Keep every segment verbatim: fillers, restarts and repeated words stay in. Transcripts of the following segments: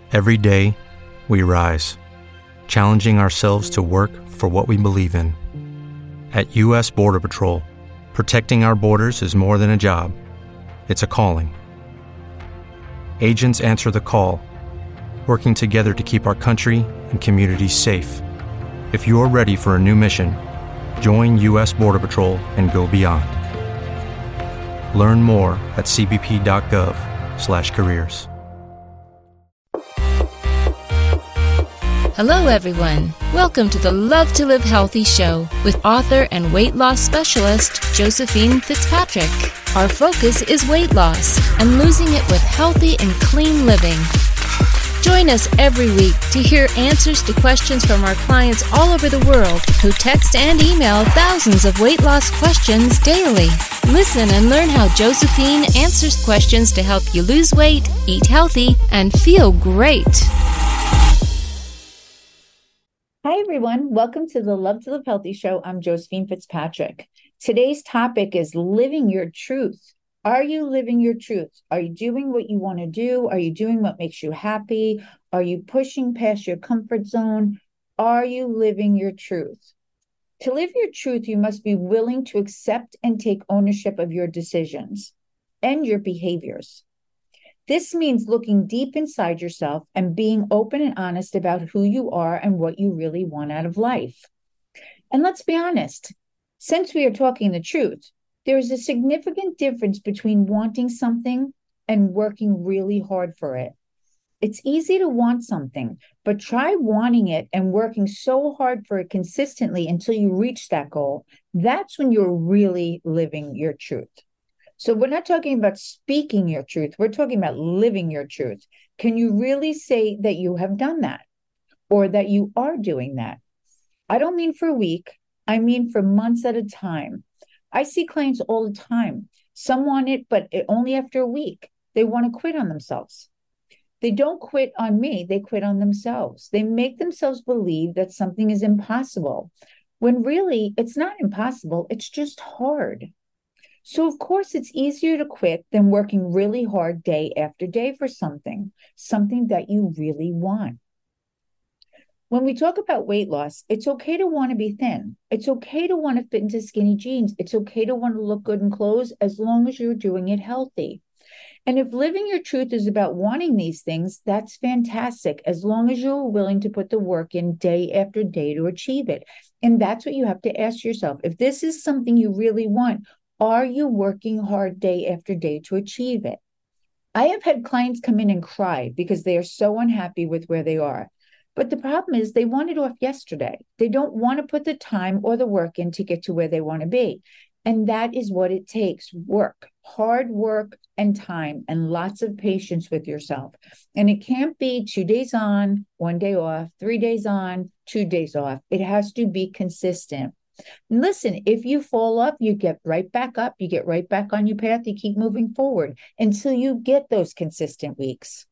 Every day, we rise, challenging ourselves to work for what we believe in. At U S Border Patrol, protecting our borders is more than a job. It's a calling. Agents answer the call, working together to keep our country and communities safe. If you're ready for a new mission, join U S Border Patrol and go beyond. Learn more at c b p dot gov slash careers. Hello, everyone. Welcome to the Love to Live Healthy show with author and weight loss specialist Josephine Fitzpatrick. Our focus is weight loss and losing it with healthy and clean living. Join us every week to hear answers to questions from our clients all over the world who text and email thousands of weight loss questions daily. Listen and learn how Josephine answers questions to help you lose weight, eat healthy, and feel great. Hi, everyone. Welcome to the Love to Live Healthy show. I'm Josephine Fitzpatrick. Today's topic is living your truth. Are you living your truth? Are you doing what you want to do? Are you doing what makes you happy? Are you pushing past your comfort zone? Are you living your truth? To live your truth, you must be willing to accept and take ownership of your decisions and your behaviors. This means looking deep inside yourself and being open and honest about who you are and what you really want out of life. And let's be honest, since we are talking the truth, there is a significant difference between wanting something and working really hard for it. It's easy to want something, but try wanting it and working so hard for it consistently until you reach that goal. That's when you're really living your truth. So we're not talking about speaking your truth. We're talking about living your truth. Can you really say that you have done that or that you are doing that? I don't mean for a week. I mean for months at a time. I see clients all the time. Some want it, but only after a week. They want to quit on themselves. They don't quit on me. They quit on themselves. They make themselves believe that something is impossible when really it's not impossible. It's just hard. So, of course, it's easier to quit than working really hard day after day for something, something that you really want. When we talk about weight loss, it's okay to want to be thin. It's okay to want to fit into skinny jeans. It's okay to want to look good in clothes as long as you're doing it healthy. And if living your truth is about wanting these things, that's fantastic, as long as you're willing to put the work in day after day to achieve it. And that's what you have to ask yourself. If this is something you really want, are you working hard day after day to achieve it? I have had clients come in and cry because they are so unhappy with where they are. But the problem is they want it off yesterday. They don't want to put the time or the work in to get to where they want to be. And that is what it takes: work, hard work and time, and lots of patience with yourself. And it can't be two days on, one day off, three days on, two days off. It has to be consistent. And listen, if you fall off, you get right back up, you get right back on your path, you keep moving forward until you get those consistent weeks.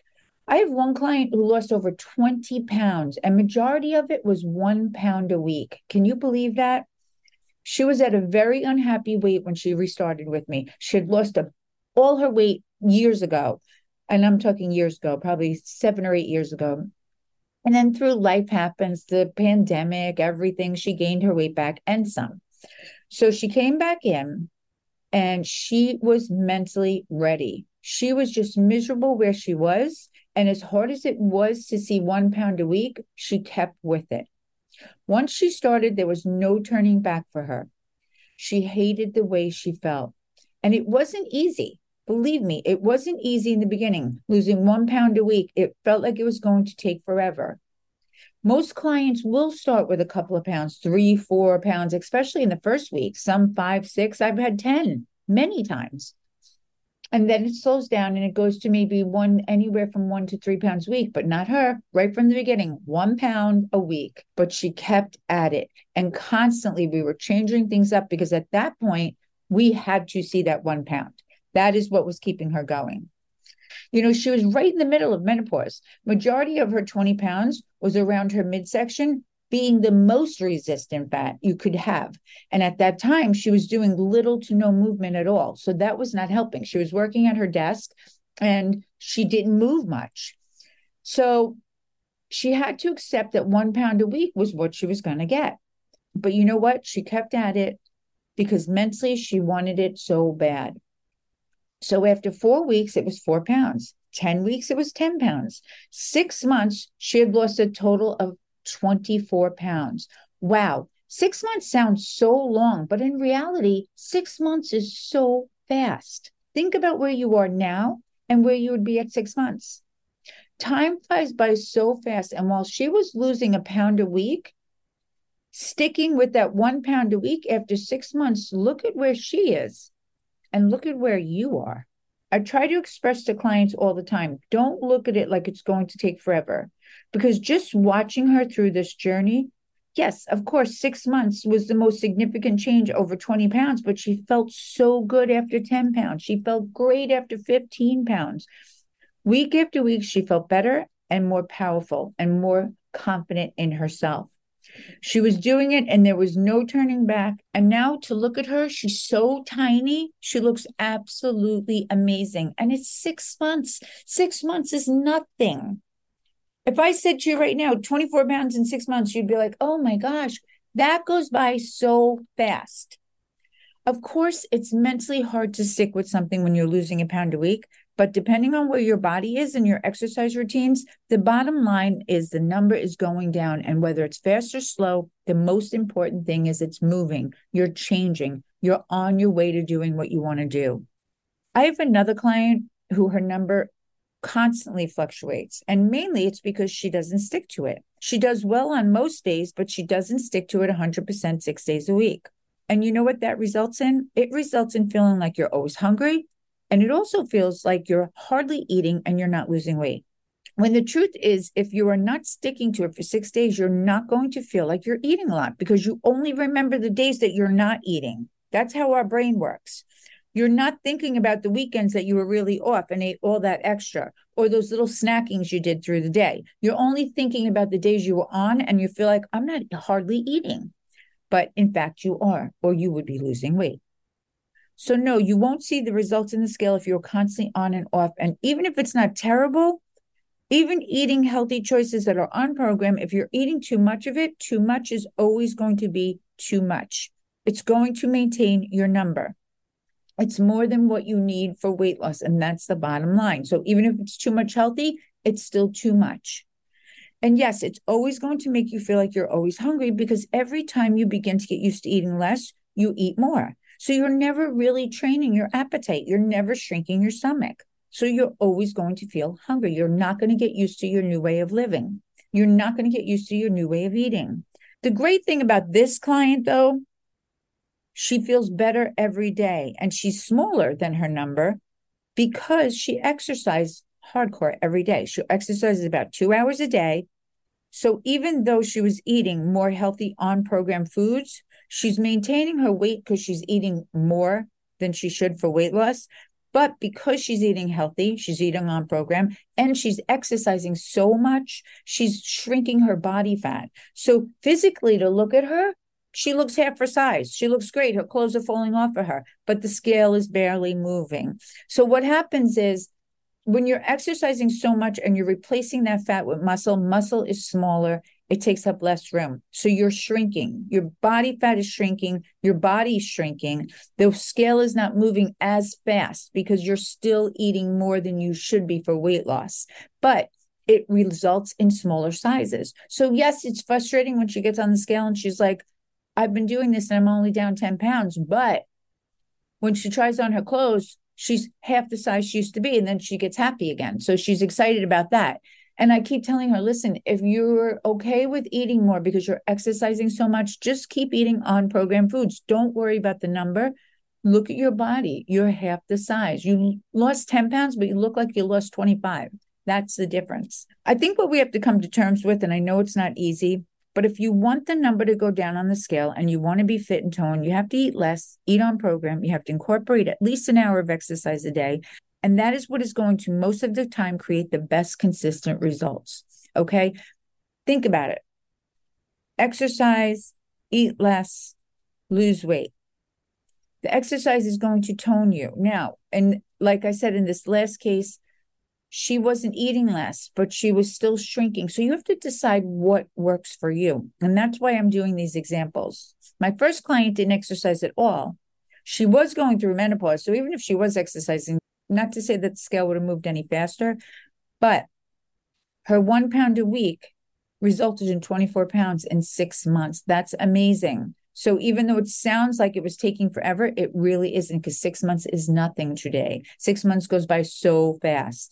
I have one client who lost over twenty pounds, and majority of it was one pound a week. Can you believe that? She was at a very unhappy weight when she restarted with me. She had lost a, all her weight years ago. And I'm talking years ago, probably seven or eight years ago. And then through life happens, the pandemic, everything, she gained her weight back and some. So she came back in and she was mentally ready. She was just miserable where she was. And as hard as it was to see one pound a week, she kept with it. Once she started, there was no turning back for her. She hated the way she felt. And it wasn't easy. Believe me, it wasn't easy in the beginning. Losing one pound a week, it felt like it was going to take forever. Most clients will start with a couple of pounds, three, four pounds, especially in the first week. Some five, six. I've had ten many times. And then it slows down and it goes to maybe one, anywhere from one to three pounds a week, but not her. Right from the beginning, one pound a week. But she kept at it. And constantly we were changing things up because at that point, we had to see that one pound. That is what was keeping her going. You know, she was right in the middle of menopause. Majority of her twenty pounds was around her midsection, being the most resistant fat you could have. And at that time, she was doing little to no movement at all. So that was not helping. She was working at her desk and she didn't move much. So she had to accept that one pound a week was what she was going to get. But you know what? She kept at it because mentally she wanted it so bad. So after four weeks, it was four pounds. ten weeks, it was ten pounds. Six months, she had lost a total of twenty-four pounds. Wow. Six months sounds so long, but in reality, six months is so fast. Think about where you are now and where you would be at six months. Time flies by so fast. And while she was losing a pound a week, sticking with that one pound a week after six months, look at where she is and look at where you are. I try to express to clients all the time, don't look at it like it's going to take forever, because just watching her through this journey, yes, of course, six months was the most significant change, over twenty pounds, but she felt so good after ten pounds. She felt great after fifteen pounds. Week after week, she felt better and more powerful and more confident in herself. She was doing it and there was no turning back. And now to look at her, she's so tiny. She looks absolutely amazing. And it's six months. Six months is nothing. If I said to you right now, twenty-four pounds in six months, you'd be like, oh my gosh, that goes by so fast. Of course, it's mentally hard to stick with something when you're losing a pound a week, but depending on where your body is and your exercise routines, the bottom line is the number is going down. And whether it's fast or slow, the most important thing is it's moving. You're changing. You're on your way to doing what you want to do. I have another client who her number constantly fluctuates, and mainly it's because she doesn't stick to it. She does well on most days, but she doesn't stick to it one hundred percent six days a week. And you know what that results in? It results in feeling like you're always hungry. And it also feels like you're hardly eating and you're not losing weight. When the truth is, if you are not sticking to it for six days, you're not going to feel like you're eating a lot because you only remember the days that you're not eating. That's how our brain works. You're not thinking about the weekends that you were really off and ate all that extra, or those little snackings you did through the day. You're only thinking about the days you were on and you feel like, I'm not hardly eating. But in fact, you are, or you would be losing weight. So no, you won't see the results in the scale if you're constantly on and off. And even if it's not terrible, even eating healthy choices that are on program, if you're eating too much of it, too much is always going to be too much. It's going to maintain your number. It's more than what you need for weight loss. And that's the bottom line. So even if it's too much healthy, it's still too much. And yes, it's always going to make you feel like you're always hungry because every time you begin to get used to eating less, you eat more. So you're never really training your appetite. You're never shrinking your stomach. So you're always going to feel hungry. You're not going to get used to your new way of living. You're not going to get used to your new way of eating. The great thing about this client, though, she feels better every day and she's smaller than her number because she exercises hardcore every day. She exercises about two hours a day. So even though she was eating more healthy on-program foods, she's maintaining her weight because she's eating more than she should for weight loss. But because she's eating healthy, she's eating on program, and she's exercising so much, she's shrinking her body fat. So physically, to look at her, she looks half her size. She looks great. Her clothes are falling off of her, but the scale is barely moving. So what happens is, when you're exercising so much and you're replacing that fat with muscle, muscle is smaller. It takes up less room. So you're shrinking. Your body fat is shrinking. Your body's shrinking. The scale is not moving as fast because you're still eating more than you should be for weight loss. But it results in smaller sizes. So yes, it's frustrating when she gets on the scale and she's like, I've been doing this and I'm only down ten pounds. But when she tries on her clothes, she's half the size she used to be, and then she gets happy again. So she's excited about that. And I keep telling her, listen, if you're okay with eating more because you're exercising so much, just keep eating on-program foods. Don't worry about the number. Look at your body. You're half the size. You lost ten pounds, but you look like you lost twenty-five. That's the difference. I think what we have to come to terms with, and I know it's not easy, but if you want the number to go down on the scale and you want to be fit and toned, you have to eat less, eat on program. You have to incorporate at least an hour of exercise a day. And that is what is going to most of the time create the best consistent results. Okay? Think about it. Exercise, eat less, lose weight. The exercise is going to tone you. Now, and like I said, in this last case, She wasn't eating less, but she was still shrinking. So you have to decide what works for you. And that's why I'm doing these examples. My first client didn't exercise at all. She was going through menopause. So even if she was exercising, not to say that the scale would have moved any faster, but her one pound a week resulted in twenty-four pounds in six months. That's amazing. So even though it sounds like it was taking forever, it really isn't, because six months is nothing today. Six months goes by so fast.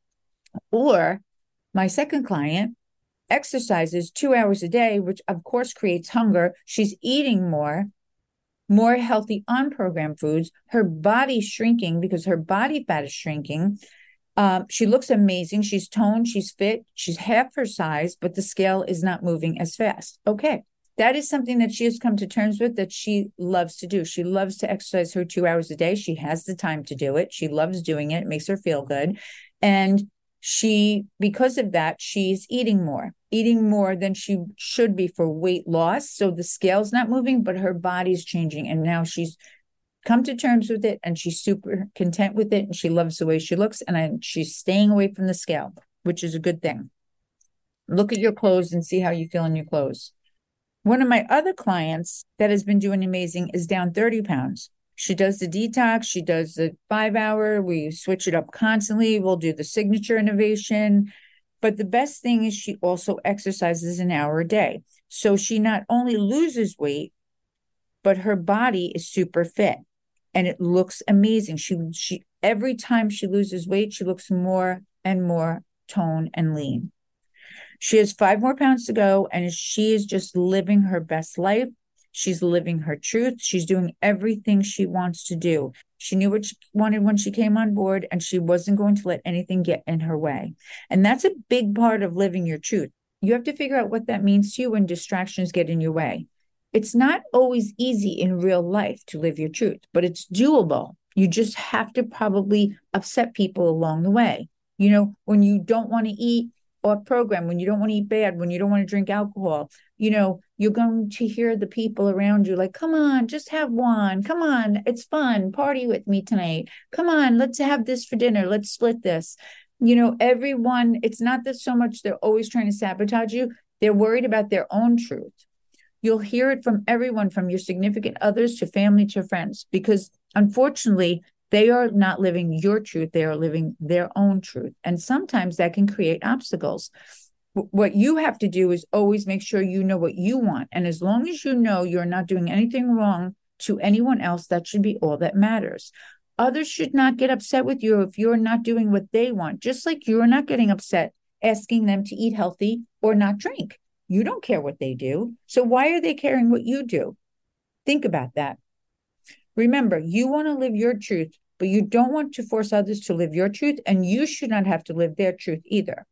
Or my second client exercises two hours a day, which of course creates hunger. She's eating more, more healthy on-program foods. Her body's shrinking because her body fat is shrinking. Um, she looks amazing. She's toned, she's fit, she's half her size, but the scale is not moving as fast. Okay. That is something that she has come to terms with, that she loves to do. She loves to exercise her two hours a day. She has the time to do it. She loves doing it. It makes her feel good. And she, because of that, she's eating more, eating more than she should be for weight loss. So the scale's not moving, but her body's changing. And now she's come to terms with it, and she's super content with it, and she loves the way she looks, and I, she's staying away from the scale, which is a good thing. Look at your clothes and see how you feel in your clothes. One of my other clients that has been doing amazing is down thirty pounds. She does the detox. She does the five hour. We switch it up constantly. We'll do the signature innovation. But the best thing is she also exercises an hour a day. So she not only loses weight, but her body is super fit and it looks amazing. She, she, every time she loses weight, she looks more and more toned and lean. She has five more pounds to go, and she is just living her best life. She's living her truth. She's doing everything she wants to do. She knew what she wanted when she came on board, and she wasn't going to let anything get in her way. And that's a big part of living your truth. You have to figure out what that means to you when distractions get in your way. It's not always easy in real life to live your truth, but it's doable. You just have to probably upset people along the way. You know, when you don't want to eat off program, when you don't want to eat bad, when you don't want to drink alcohol, you know, you're going to hear the people around you like, come on, just have one. Come on, it's fun. Party with me tonight. Come on, let's have this for dinner. Let's split this. You know, everyone, it's not that so much they're always trying to sabotage you. They're worried about their own truth. You'll hear it from everyone, from your significant others to family to friends, because unfortunately, they are not living your truth. They are living their own truth. And sometimes that can create obstacles. What you have to do is always make sure you know what you want. And as long as you know you're not doing anything wrong to anyone else, that should be all that matters. Others should not get upset with you if you're not doing what they want, just like you're not getting upset asking them to eat healthy or not drink. You don't care what they do. So why are they caring what you do? Think about that. Remember, you want to live your truth, but you don't want to force others to live your truth, and you should not have to live their truth either.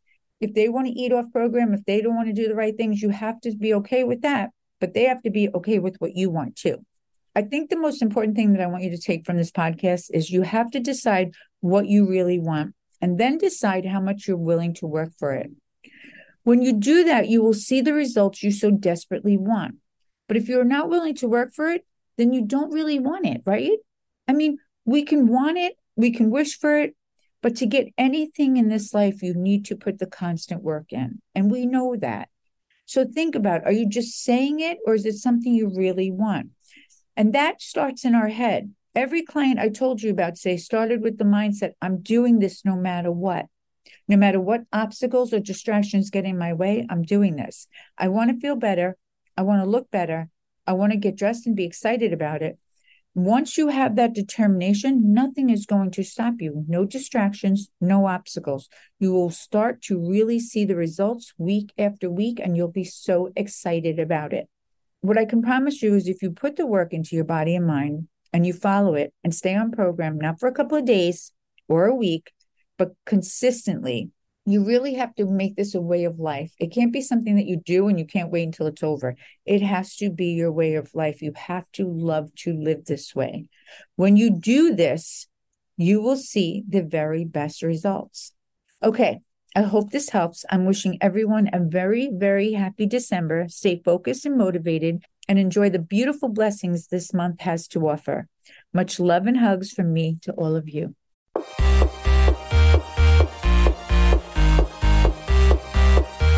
If they want to eat off program, if they don't want to do the right things, you have to be okay with that, but they have to be okay with what you want too. I think the most important thing that I want you to take from this podcast is you have to decide what you really want, and then decide how much you're willing to work for it. When you do that, you will see the results you so desperately want. But if you're not willing to work for it, then you don't really want it, right? I mean, we can want it, we can wish for it, but to get anything in this life, you need to put the constant work in. And we know that. So think about, are you just saying it, or is it something you really want? And that starts in our head. Every client I told you about today started with the mindset, I'm doing this no matter what. No matter what obstacles or distractions get in my way, I'm doing this. I want to feel better. I want to look better. I want to get dressed and be excited about it. Once you have that determination, nothing is going to stop you. No distractions, no obstacles. You will start to really see the results week after week, and you'll be so excited about it. What I can promise you is if you put the work into your body and mind and you follow it and stay on program, not for a couple of days or a week, but consistently, you really have to make this a way of life. It can't be something that you do and you can't wait until it's over. It has to be your way of life. You have to love to live this way. When you do this, you will see the very best results. Okay, I hope this helps. I'm wishing everyone a very, very happy December. Stay focused and motivated, and enjoy the beautiful blessings this month has to offer. Much love and hugs from me to all of you.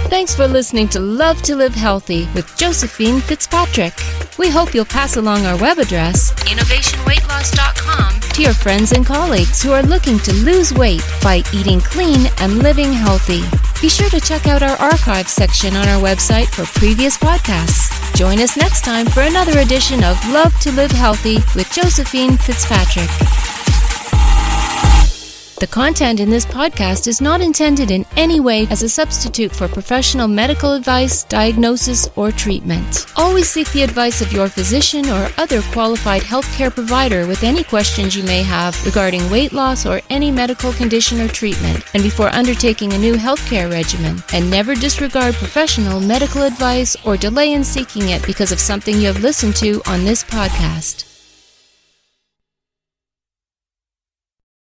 Thanks for listening to Love to Live Healthy with Josephine Fitzpatrick. We hope you'll pass along our web address, innovation weight loss dot com, to your friends and colleagues who are looking to lose weight by eating clean and living healthy. Be sure to check out our archive section on our website for previous podcasts. Join us next time for another edition of Love to Live Healthy with Josephine Fitzpatrick. The content in this podcast is not intended in any way as a substitute for professional medical advice, diagnosis, or treatment. Always seek the advice of your physician or other qualified healthcare provider with any questions you may have regarding weight loss or any medical condition or treatment, and before undertaking a new healthcare regimen. And never disregard professional medical advice or delay in seeking it because of something you have listened to on this podcast.